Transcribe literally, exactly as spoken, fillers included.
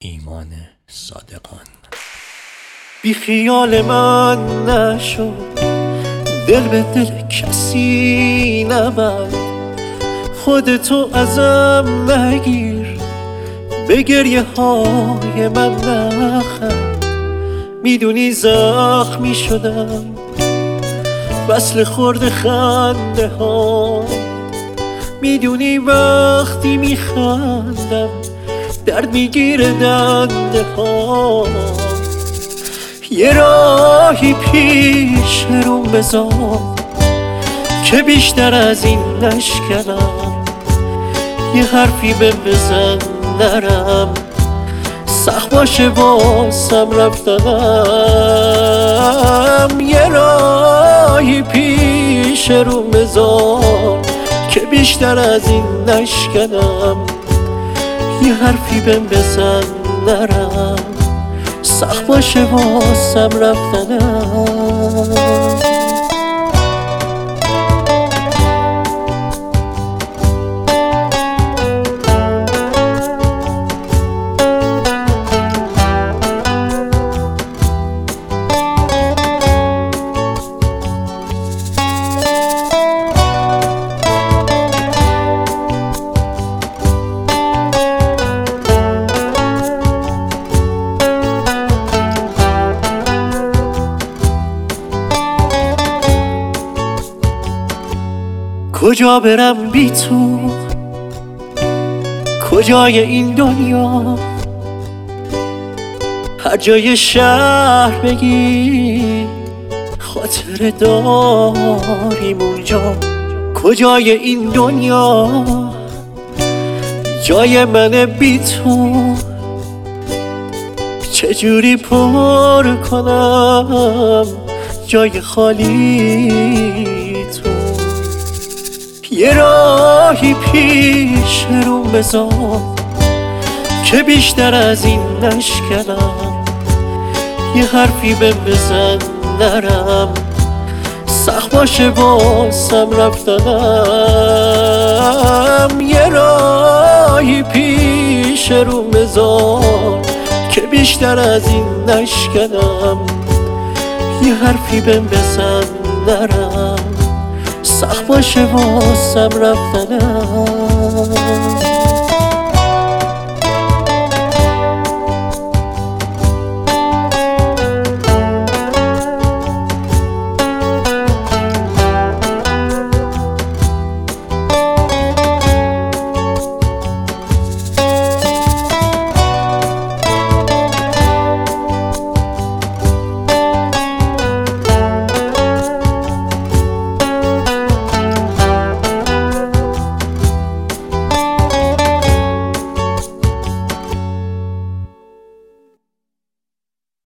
ایمان صادقان. بی خیال من نشو، دل به دل کسی نبند، خودتو ازم نگیر، به گریه های من نخند. میدونی زخمی شدم وصل خورد خنده ها، میدونی وقتی میخندم درد میگیره دنده ها. یه راهی پیش رو بذار که بیشتر از این نشکنم، یه حرفی به بزن نرم، سخت باشه واسم رفتنم. یه راهی پیش رو بذار که بیشتر از این نشکنم، یه حرفی به بزن نرم، سخت باشه واسم رفتنم. کجا برم بی تو، کجای این دنیا، هر جای شهر بگی خاطر داریم اونجا. کجای این دنیا جای من بی تو، چجوری پر کنم جای خالی تو. یه راهی پیش رو بذار که بیشتر از این نشکنم، یه حرفی به بزن نرم، سخت باشه واسم رفتنم. یه راهی پیش رو بذار که بیشتر از این نشکنم، یه حرفی به بزن نرم، سخت باشه واسم رفتنم.